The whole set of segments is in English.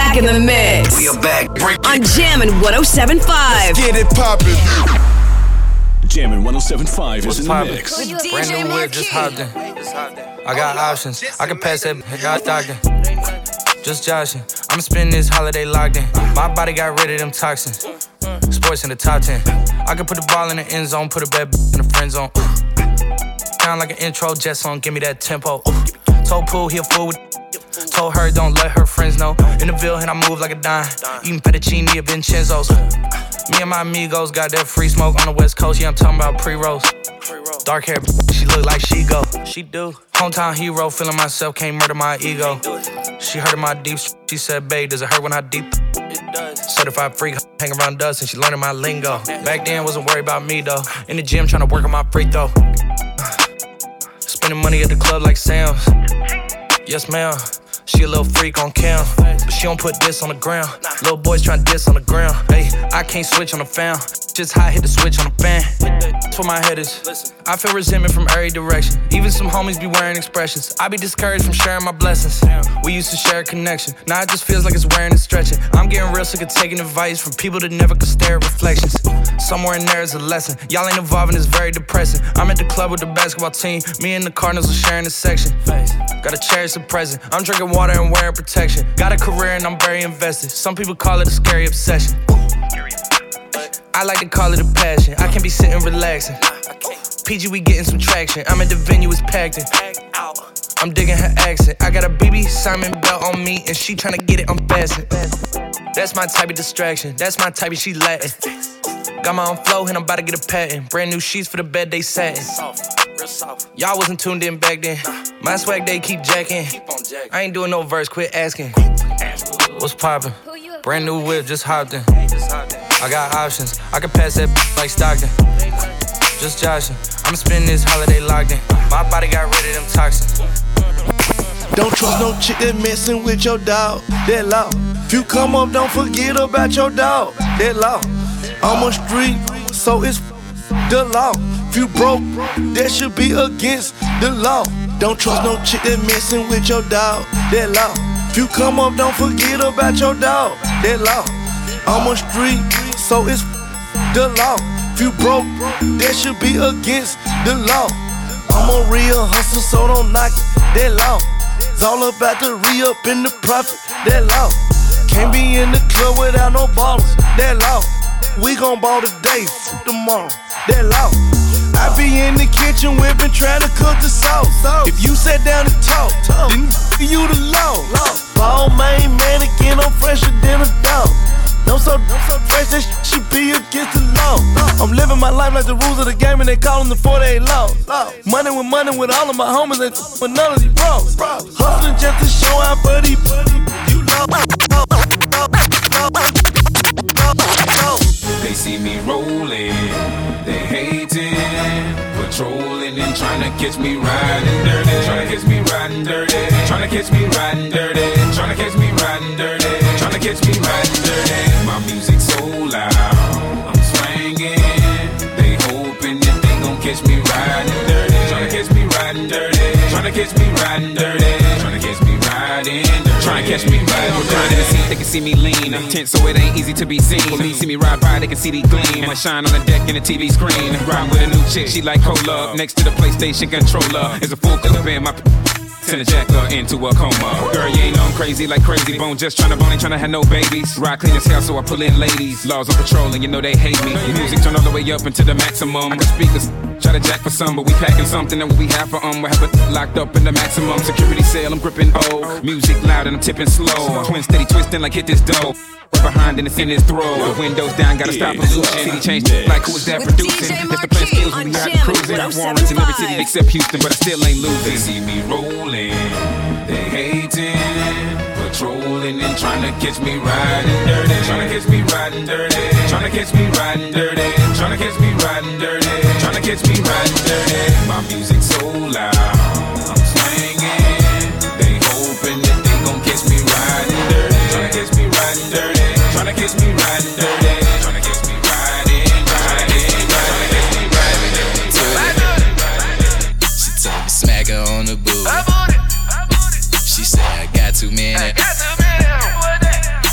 back in the mix. We are back. On Jammin' 107.5. Let's get it poppin'. Jammin' 107.5 is in the mix. Brand new whip, just hopped in. I got options. I can pass that, got doctor. Just joshing. I'ma spend this holiday locked in. My body got rid of them toxins. Sports in the top 10. I can put the ball in the end zone, put a bad in the friend zone. Sound like an intro jet song, give me that tempo. Told Pooh he a fool with. Told her don't let her friends know. In the Ville and I move like a dime. Eating fettuccine at Vincenzo's. Me and my amigos got that free smoke on the West Coast. Yeah, I'm talking about pre-rolls. Dark hair, she look like she go. She do. Hometown hero, feeling myself, can't murder my ego. She heard of my deep. She said, babe, does it hurt when I deep? It does. Certified freak, hang around us, and she learning my lingo. Back then, wasn't worried about me though. In the gym, trying to work on my free throw. Spending money at the club like Sam's. Yes, ma'am. She a little freak on cam, but she don't put this on the ground. Little boys tryna diss on the ground. Hey, I can't switch on the fan. Just how I hit the switch on the fan. That's where my head is. I feel resentment from every direction. Even some homies be wearing expressions. I be discouraged from sharing my blessings. We used to share a connection. Now it just feels like it's wearing and stretching. I'm getting real sick of taking advice from people that never could stare at reflections. Somewhere in there is a lesson. Y'all ain't evolving, it's very depressing. I'm at the club with the basketball team. Me and the Cardinals are sharing a section. Gotta cherish the present. I'm drinking water and wearing protection. Got a career and I'm very invested. Some people call it a scary obsession. I like to call it a passion. I can be sitting relaxing. PG, we getting some traction. I'm at the venue, it's packed in. I'm digging her accent. I got a BB Simon belt on me and she tryna get it unfastened. That's my type of distraction. That's my type of she Latin. Got my own flow and I'm about to get a patent. Brand new sheets for the bed, they satin. Y'all wasn't tuned in back then. My swag, they keep jacking. I ain't doing no verse, quit asking. What's poppin'? Brand new whip, just hopped in. I got options. I can pass that like Stockton. Just joshing. I'ma spend this holiday locked in. My body got rid of them toxins. Don't trust no chick that messing with your dog. That law. If you come up, don't forget about your dog. That law. I'm a street, so it's the law. If you broke, that should be against the law. Don't trust no chick that messing with your dog. That law. If you come up, don't forget about your dog. That law. I'm a street, so it's the law. If you broke, that should be against the law. I'm a real hustler, so don't knock it. That law. It's all about the re-up and the profit. That law. Can't be in the club without no ballers. That law. We gon' ball today, tomorrow. That law. I be in the kitchen whipping, trying to cook the sauce. If you sat down and talk, then you the law. Ball main mannequin, I'm fresher than a dog. I'm so fresh, that should be against the law. I'm living my life like the rules of the game, and they call them the 48 laws. Money with all of my homies, and with none of these bros. Hustling just to show out, buddy. You know. They see me rolling, they hating, patrolling and trying to catch me riding dirty, trying to catch me riding dirty, trying to catch me riding dirty, trying to catch me riding dirty, trying to catch me riding dirty. My music's so loud, I'm swinging, they hoping that they gon' catch me riding dirty, trying to catch me riding dirty, trying to catch me riding dirty, trying to catch me riding dirty. Trying to catch me riding dirty. They see, they can see me lean. Tense, so it ain't easy to be seen. When they see me ride by, they can see the gleam. I shine on the deck in the TV screen. Ride with a new chick, she like cola. Next to the PlayStation controller is a full clip in my. Send a jacker into a coma. Girl, you ain't know I'm crazy like Crazy Bone. Just tryna bone, ain't tryna have no babies. Ride clean as hell, so I pull in ladies. Laws on patrol, and you know they hate me. Music turn all the way up into the maximum. I can speakers try to jack for some, but we packing something that we have for we have it locked up in the maximum security cell. I'm gripping music loud and I'm tipping slow. Twin steady twisting like hit this dough. Right behind and it's in his throat. The windows down, gotta stop pollution. City changed like who is that producing? That's the plan skills when we out cruising. Got warrants in every city except Houston, but I still ain't losing. They see me rolling, they hating, patrolling and trying to catch me riding dirty, trying to catch me riding dirty, trying to catch me riding dirty, trying to catch me riding dirty, trying to catch me riding dirty. My music's so loud, I'm swinging, they hoping that they gon' catch me riding dirty, trying to catch me riding dirty, trying to catch me riding dirty, trying to catch me riding, trying to catch me riding dirty. She told me smack her on the booty. She said I got too many.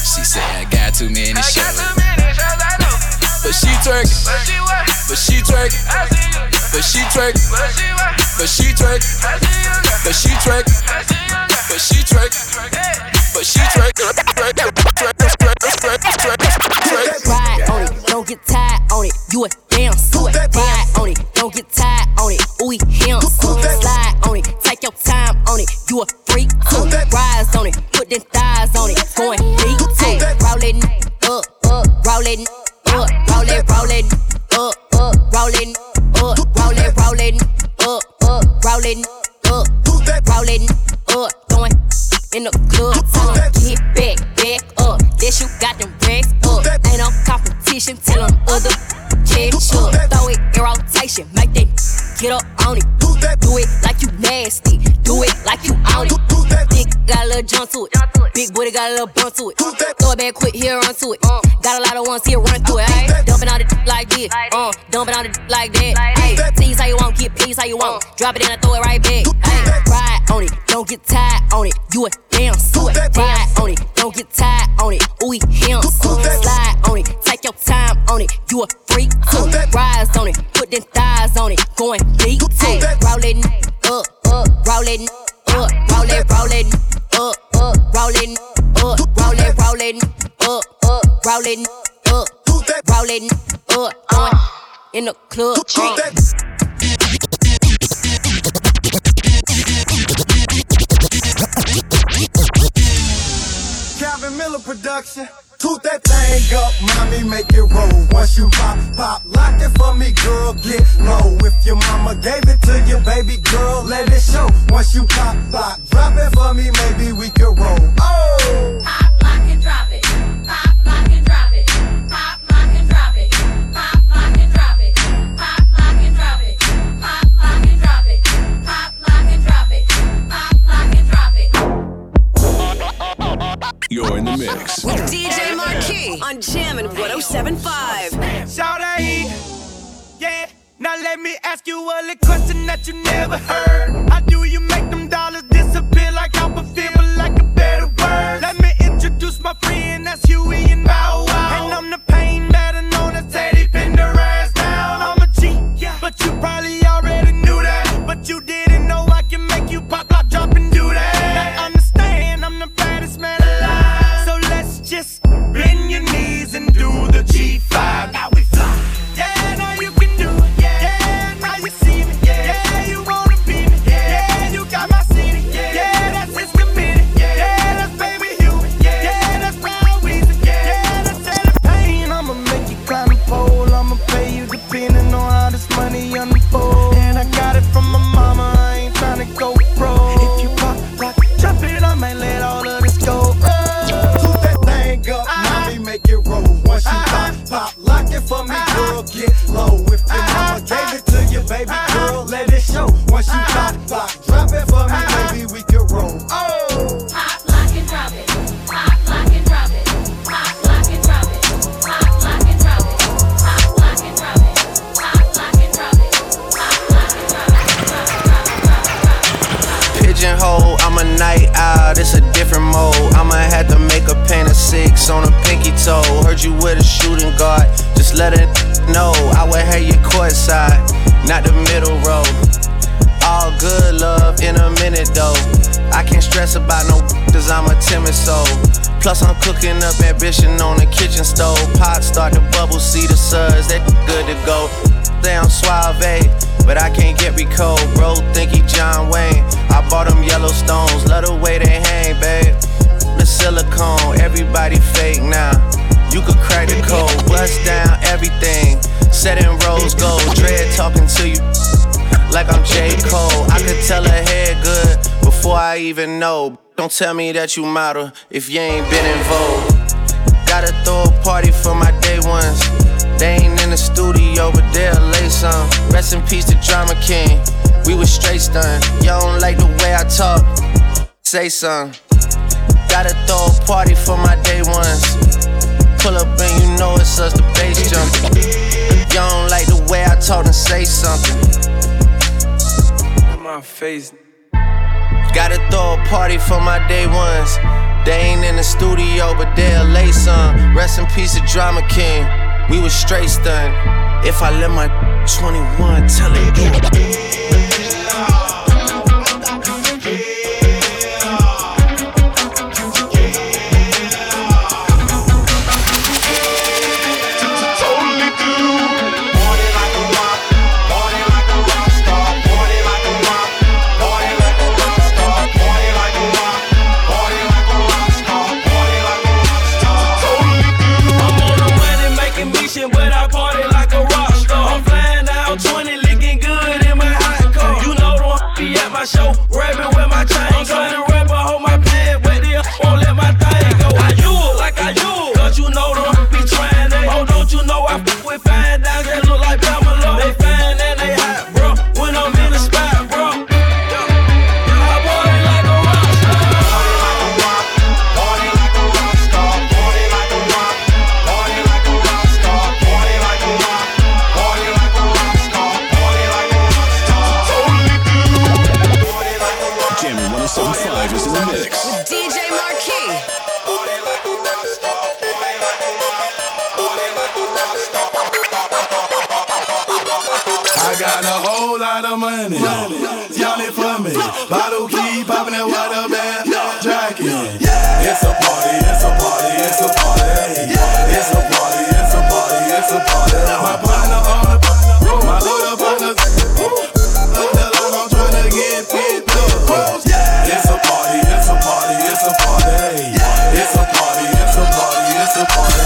twerk, but she twerk, but she twerk, but she twerk, but she twerk, but she twerk, but she twerk. Ride on it, don't get tired on it. You a damn suit. Ride on it, don't get tired on it. Ooh, him suit. Slide on it, take your time on it. You a freak too. Rise on it, put them thighs on it. Going deep too. Rollin' up, rollin' up, rollin' up, rollin' up, rollin' up, rollin' up, rollin' up, going in the club. Get back up. This you got them racks up. Ain't no competition, tell them other catch up. Throw it in rotation, make that get up on it. Do it like you nasty, do it like you on it. Dick got a little jump to it, big booty got a little bump to it. Throw it back quick, here run to it. Got a lot of ones here run through it. Ay, dumping on it like this, dumping on it like that. Ay, tease how you want, get peace how you want. Drop it in and throw it right back. Ay, ride on it, don't get tired on it. You a damn suit. Ride on it, don't get tired on it. Ooh, him suit. Slide on it, take your time on it. You a freak too. Rise on it, put them thighs on it. Going deep too. Rollin' up, rollin' up, rollin' up, rollin' up, rollin' up, rollin' up, rollin' up, going in the club. Calvin Miller production. Toot that thing up, mommy, make it roll. Once you pop, lock it for me, girl, get low. If your mama gave it to you, baby girl, let it show. Once you pop, drop it for me, maybe we can roll. Oh! Pop, lock, and drop it. Pop, lock, and drop it. Pop, lock, and drop it. Pop, lock, and drop it. Pop, lock, and drop it. Pop, lock, and drop it. Pop, lock, and drop it. Pop, lock, and drop it. You're in the mix with DJ Marquis on Jammin' 107.5. Shout out, yeah. Now let me ask you a little question that you never heard. How do you make them dollars disappear like Alpha feel like a better word? Let me introduce my friend, that's Huey and Bow Wow. And I'm the pain, better known as Teddy Pendergrass down. I'm a G, but you probably already knew that. But you didn't know I can make you pop, lock, drop, and do that. Now understand, I'm the baddest man alive. So let's just bend your knees and do the G5. Now we fly. Yeah, now you can do it. Yeah, now you see me. Yeah, you wanna be me. Yeah, you got my city. Yeah, that's his committed. Yeah, that's baby Huey. Yeah, that's Brown Weezy. Yeah, that's Teddy Payne. I'ma make you climb the pole. I'ma pay you depending on how this money unfolds. And I got it from my mama. I ain't tryna go pro. If you pop, rock, drop it, I might let all of this go. Toot that thing up, mommy, make it roll. Once you pop, lock it for me, girl, get low. If your mama gave it to you, baby girl, let it show. Once you pop, drop it for me, baby, we can roll. Oh! Pop, lock, and drop it. Pop, lock, and drop it. Pop, lock, and drop it. Pop, lock, and drop it. Pop, lock, and drop it. Pop, lock, and drop it. Pop, lock, and drop it. Pigeonhole, I'm a night owl, it's a different mode. I'ma have to make a paint of 6 on a pinky toe. Heard you with a shooting guard, just let it know. I would have you courtside, not the middle row. All good love in a minute though. I can't stress about no cause I'm a timid soul. Plus I'm cooking up ambition on the kitchen stove. Pot start to bubble, see the suds, that good to go. Down suave, but I can't get recalled. Bro, think he John Wayne. I bought them Yellowstones, love the way they hang, babe. The silicone, everybody fake now. You could crack the code, bust down everything. Set in rose gold, dread talking to you like I'm J. Cole. I could tell her head good before I even know. Don't tell me that you model if you ain't been in vogue. Gotta throw a party for my day ones. They ain't in the studio, but they'll lay some. Rest in peace to Drama King. We was straight stunned. Y'all don't like the way I talk? Say something. Gotta throw a party for my day ones. Pull up and you know it's us, the bass jumping. Y'all don't like the way I talk, then say something. In my face. Gotta throw a party for my day ones. They ain't in the studio, but they'll lay some. Rest in peace to Drama King. we was straight stunned. If I let my 21 tell it do but I party like a rock star. I'm flying down 20, looking good in my hot car. You know the one be at my show, rapping with my chain. I'm trying to rap, I hold my pen, but they won't let my thing go. I use like I use, cause you know the one be trying that. Oh, don't you know I f with fine down, they look like Pamela. They fine and they hot, bro, when I'm in the spot, bro. I party like a rock star. Party like a rock star. Party like a rock star. Party like a rock star. Party like a rock star. Party like a rock star. Party like a rock star. Party like a rock star. Jammin' 107.5 is in the mix. With DJ Marquis. Party like a rock star. Party like a rock star. Party like a rock star. I got a whole lot of money, y'all it for me. Bottle keep popping that water band, jacking. It's a party, it's a party, it's a party. It's a party, it's a party, it's a party. My partner on the my little partner. Look the line, I'm tryna get picked up. It's a party, it's a party, it's a party. It's a party, it's a party, it's a party.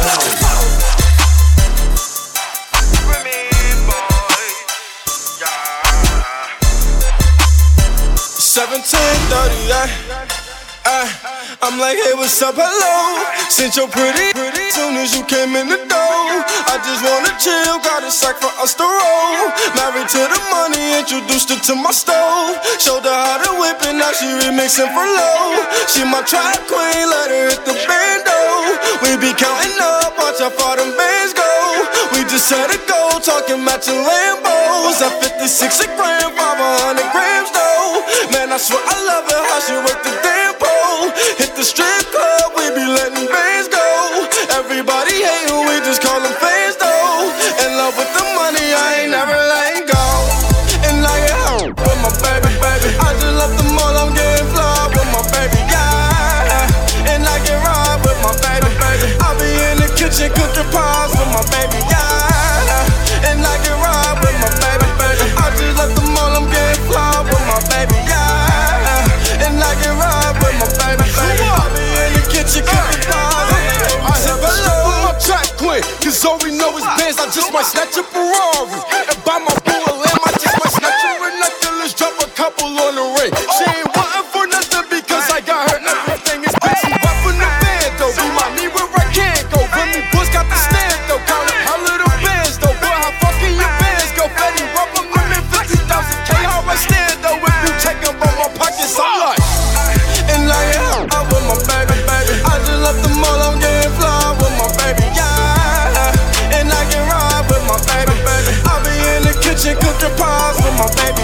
17:38. I'm like, hey, what's up, hello? Since you're pretty, soon as you came in the door. I just wanna chill, got a sack for us to roll. Married to the money, introduced her to my stove. Showed her how to whip it, now she remixing for low. She my track queen, let her hit the bando. We be counting up, watch how far them bands go. We just set a goal, talking matching Lambos. At 56 a gram, 500 grams though. Man, I swear I love her, how she work the damn pole. Hit the strip club, we be letting bands go. Everybody hating, we just call them fans though. In love with the money, I ain't never letting go. And I get home with my baby. I just left the mall, I'm getting fly with my baby, yeah. And I get ride with my baby. I be in the kitchen cooking pies with my baby, yeah. And I get ride with my baby. I just left the mall, I'm getting fly with my baby, yeah. And I get ride with my baby. I be in the kitchen cooking pies. I said hello, my track queen, cause all we know is Benz. I just might snatch a Ferrari and buy my boo a lamb. I just might snatch her a necklace, drop a couple on the ring. She ain't wantin' for nothing because I got her everything is bitch. She right from the band though, remind me where I can't go. Remy Bush got the stand though, counting her little bands though. Boy, how fucking your bands go? Fetty rubber, women 50,000 K. How I stand though, if you check up on my pockets, I'm like. And I get out with my baby. I just left the mall, I'm getting fly with my baby, yeah. And I can ride with my baby. I be in the kitchen cooking pies with my baby,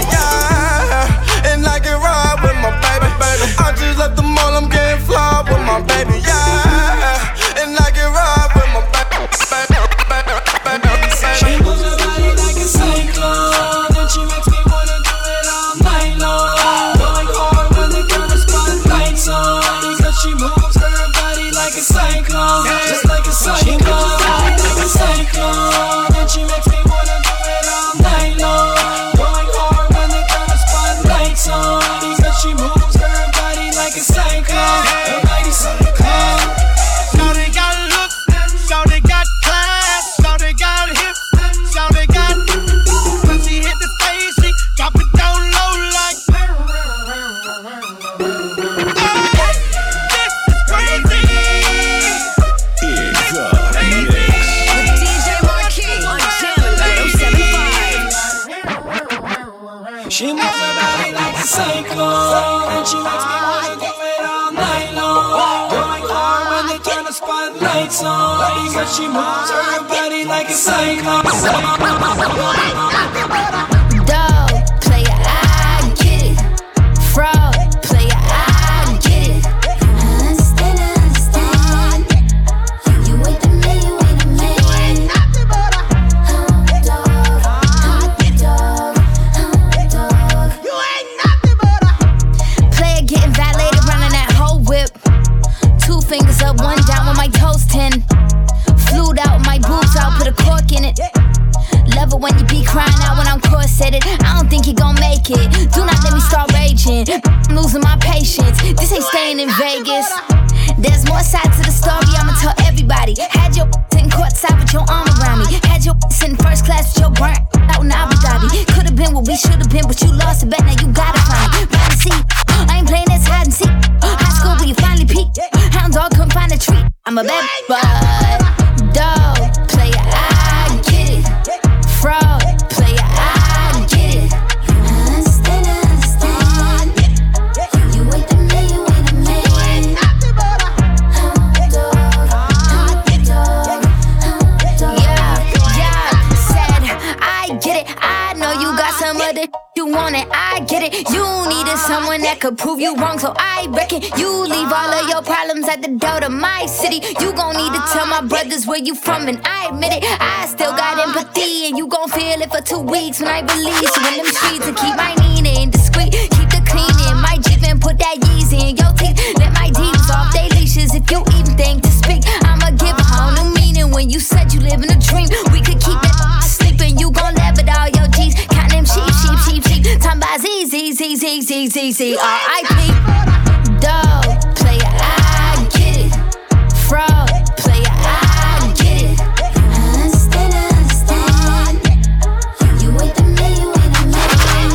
yeah. And I can ride with my baby. I just left the mall, I'm getting fly with my baby, yeah. And I can ride with my baby. She moves her body like a cyclone, and she makes me wanna do it all night long. Going hard when they turn the spotlights on, because she moves her body like a cyclone, just like a cyclone. She moves her body like a cyclone, and she makes me wanna do it all night long. Going hard when they turn the spotlights on, because she moves her body like a cyclone, like a cyclone. Shawty got look, shawty got class, shawty got hips, shawty got. When she hit the stage, she drop it down low like. This is crazy. In the mix. With DJ Marquis on Jammin' 107.5. She moves her body like a cyclone, and she makes me wanna do it all night long. Going hard when they turn the spotlights on, because she moves her body like a cyclone. Dog, player, I get it. Fraud, player, I get it. I understand. You wait a minute, fingers up, one down with my toes 10. Flued out, my boobs out, put a cork in it. Love it when you be crying out when I'm corseted. I don't think you gon' make it. Do not let me start raging. I'm losing my patience. This ain't staying in Vegas. There's more sides to the story, I'ma tell everybody. Had your sitting courtside with your arm around me. Had your sitting first class with your burnt out in Abu Dhabi. Could've been what we should've been, but you lost the bet, now you gotta find me. Find a seat, I ain't playing this hide and seek. High school where you finally peaked. Hound dog couldn't find a treat. I'm a bad bud, dog, player, I get it. Fraud, player, I get it. I understand. You ain't the man, you ain't the man. Yeah, said, I get it. I know you got some other you want it, I get it. You needed someone that could prove you wrong, so I reckon you leave all of your problems at the door to my city. You gon' need to tell my brothers where you from, and I admit it. I still got empathy, and you gon' feel it for 2 weeks when I release you in them streets. And keep my Nina discreet, keep the cleaning, my Jeep and put that Yeezy in your teeth. Let my demons off they leashes if you even think to speak. I'ma give a whole new meaning when you said you live in a dream. We could keep that sleeping, you gon' laugh at all your G's. Count them sheep. Time by Z, R.I.P. Dog, player, I get it. Fraud, player, I get it. I understand. You ain't the man, you ain't the man.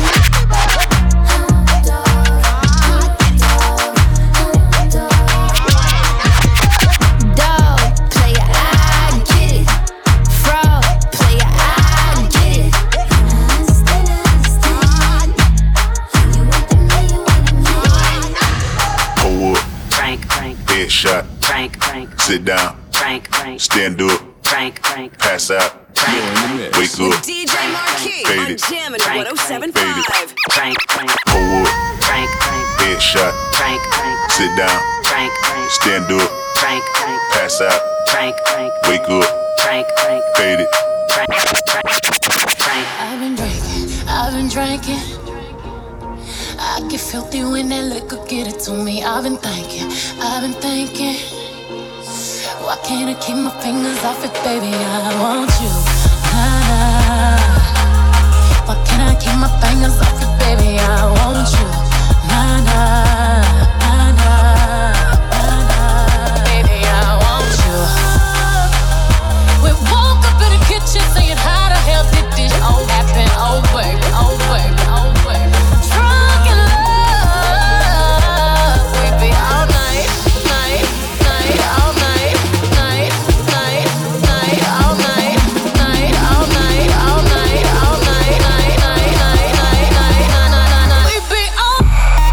Dog, player, I get it. Fraud, player, I get it. Headshot. Sit down. Stand up. Pass out. Wake up. DJ Marquis on Jammin' 107.5. Hold up. Headshot. Sit down. Stand up. Pass out. Wake up. Fade it. I've been drinking. I get filthy when that liquor get it to me. I've been thinking. Why can't I keep my fingers off it, baby? I want you. Nah. Why can't I keep my fingers off it, baby? I want you. Nah. Baby, I want you. We woke up in the kitchen saying, how the hell did this all happen? Oh, baby. Drunk in love. We be all night. All night. We be all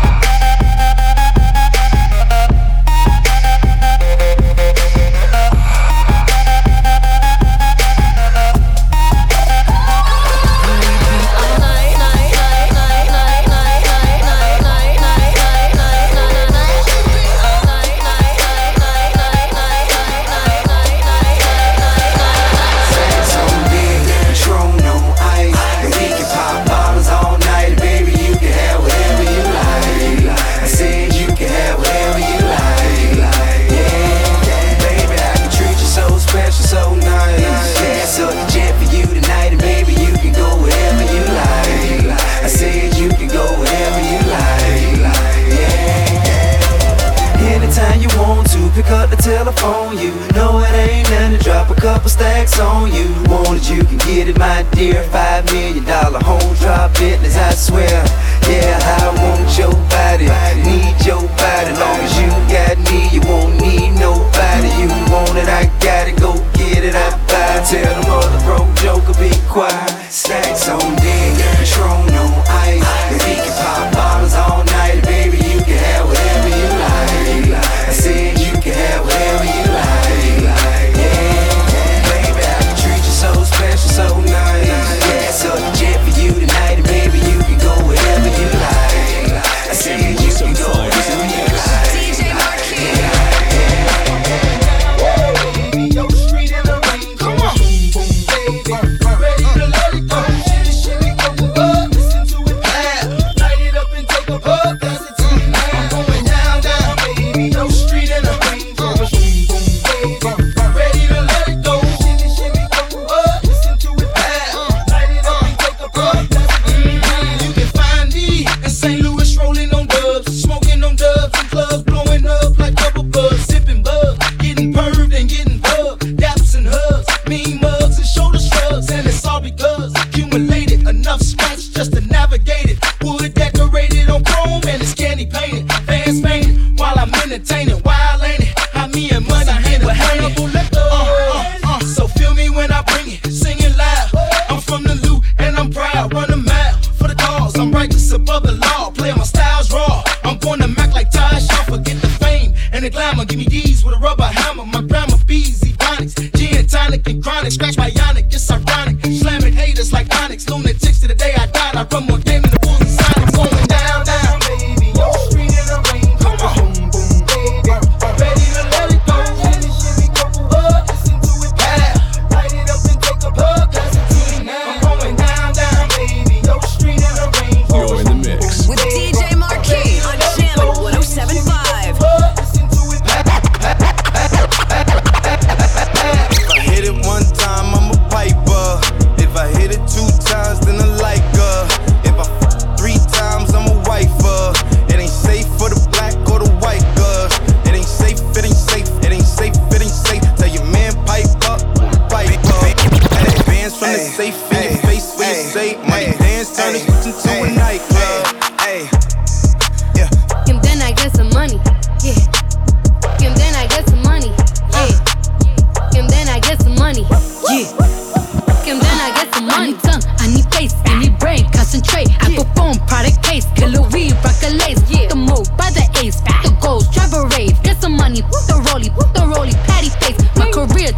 telephone, you know it ain't nothing to drop a couple stacks on you. Want it, you can get it, my dear. $5 million home drop business, I swear. Yeah, I want your body, need your body. Long as you got me, you won't need nobody. You want it, I got it, go get it, I buy it. Tell the mother broke joker, be quiet. Stacks on deck, Patron on ice. And we can pop bottles all night, baby, you can have whatever you like. I said you can have whatever you like. Yeah, baby, I can treat you so special, so nice. Yeah, so the jet for you tonight, and baby, you can go wherever you like. I said you can go wherever you like. DJ Marquis.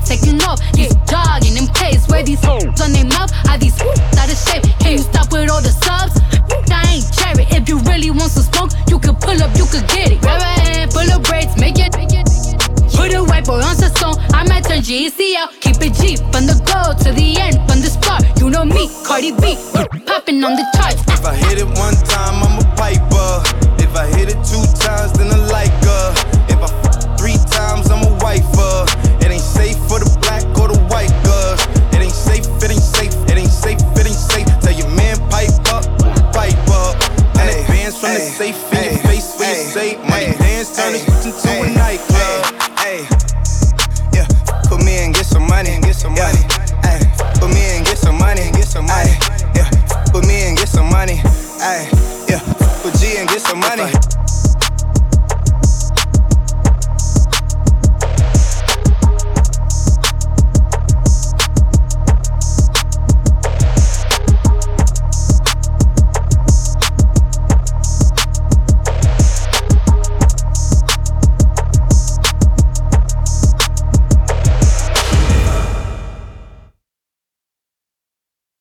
taking off. These jogging in place where these hoes on their mouth. How these out of shape. Can you stop with all the subs? I ain't cherry. If you really want some smoke, you could pull up, you could get it. Grab a hand, full of braids, make it. Put a white boy on the song. I might turn GEC out. Keep it G from the go to the end, from the start. You know me, Cardi B, popping on the charts. If I hit it one time, I'm a piper. If I hit it 2 times, then I like her. If I f 3 times, I'm a wifer. It ain't safe for the black or the white girl. It ain't safe, it ain't safe, it ain't safe, it ain't safe. Tell your man pipe up, pipe up. And the bands from the safe in your face where you say money dance, turn it into a nightclub. Yeah, put me in, get some money, get some money. Put me in, get some money, get some money. Yeah, put me in, get some money. Yeah, put G and get some money.